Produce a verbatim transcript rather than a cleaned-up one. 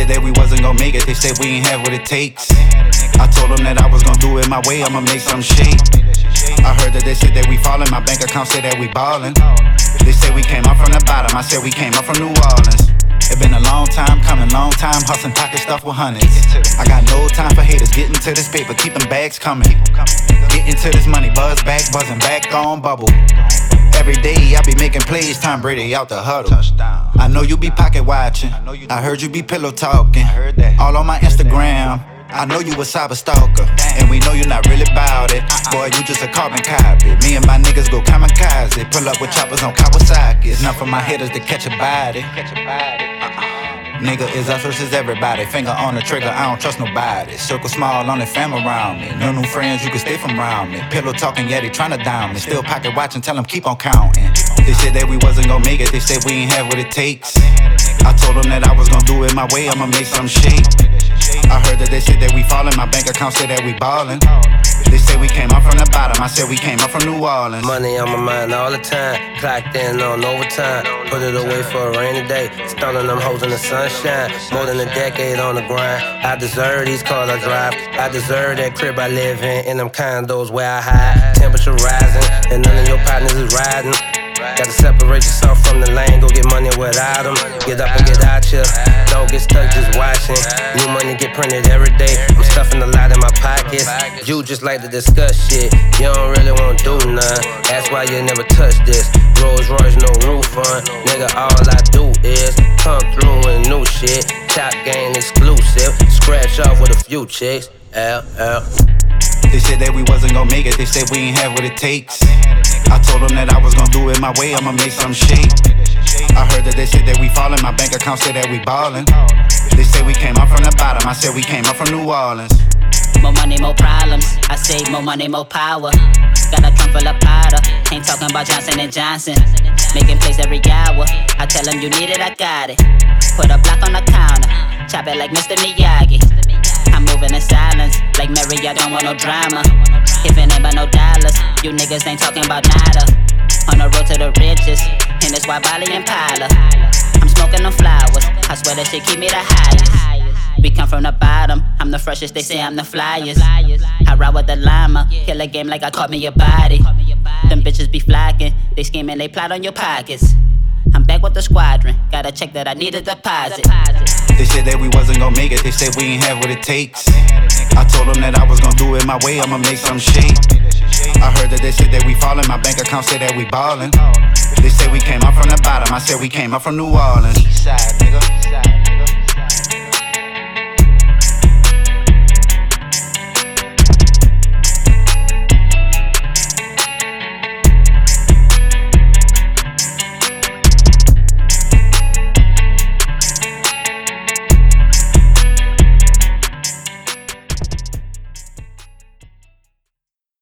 said that we wasn't gon' make it, they said we ain't have what it takes. I told them that I was gon' do it my way, I'ma make some shake. I heard that they said that we fallin', my bank account said that we ballin'. They said we came up from the bottom, I said we came up from New Orleans. It been a long time coming, long time hustling, pocket stuff with hundreds. I got no time for haters, getting to this paper, keep them bags coming. Getting to this money, buzz back, buzzing back on bubble. Every day I be making plays, Tom Brady out the huddle. I know you be pocket watching, I heard you be pillow talking. All on my Instagram, I know you a cyber stalker, and we know you not really bout it. Boy, you just a carbon copy. Me and my niggas go kamikaze, pull up with choppers on Kawasaki. It's not for my hitters to catch a body. Nigga, is us versus everybody. Finger on the trigger, I don't trust nobody. Circle small, only fam around me. No new friends, you can stay from around me. Pillow talking, yeah, they tryna down me. Still pocket watching, tell them keep on counting. They said that we wasn't gon' make it, they said we ain't have what it takes. I told them that I was gon' do it my way, I'ma make some shake. I heard that they said that we fallin', my bank account said that we ballin'. They said we came up from the bottom, I said we came up from New Orleans. Money on my mind all the time, clocked in on overtime. Put it away for a rainy day, stunning them hoes in the sunshine. More than a decade on the grind, I deserve these cars I drive. I deserve that crib I live in, and them condos where I hide. Temperature rising, and none of your partners is riding. Gotta separate yourself from the lane, go get money without them. Get up and get out here, don't get stuck just watching. New money get printed every day, I'm stuffing a lot in my pockets. You just like to discuss shit, you don't really wanna do none. That's why you never touch this. Rolls Royce, no roof on. Nigga, all I do is come through with new shit. Top game exclusive, scratch off with a few chicks. L, L. They said that we wasn't gon' make it, they said we ain't have what it takes. I told them that I was gon' do it my way, I'ma make some shake. I heard that they said that we fallin', my bank account said that we ballin'. They said we came up from the bottom, I said we came up from New Orleans. More money, more problems, I say more money, more power. Got a trunk full of powder, ain't talking about Johnson and Johnson. Making plays every hour, I tell them you need it, I got it. Put a block on the counter, chop it like Mister Miyagi. I'm moving in silence, like Mary, I don't want no drama. If it ain't about no dollars, you niggas ain't talking about nada. On the road to the riches, and it's why Bali and Pala. I'm smoking them flowers, I swear that shit keep me the highest. We come from the bottom, I'm the freshest, they say I'm the flyest. I ride with the llama, kill a game like I caught me your body. Them bitches be flocking, they scheming, they plot on your pockets. I'm back with the squadron, gotta check that I need a deposit. They said that we wasn't gon' make it, they said we ain't have what it takes. I told them that I was gon' do it my way, I'ma make some shake. I heard that they said that we fallin', my bank account said that we ballin'. They said we came up from the bottom, I said we came up from New Orleans. East side, nigga.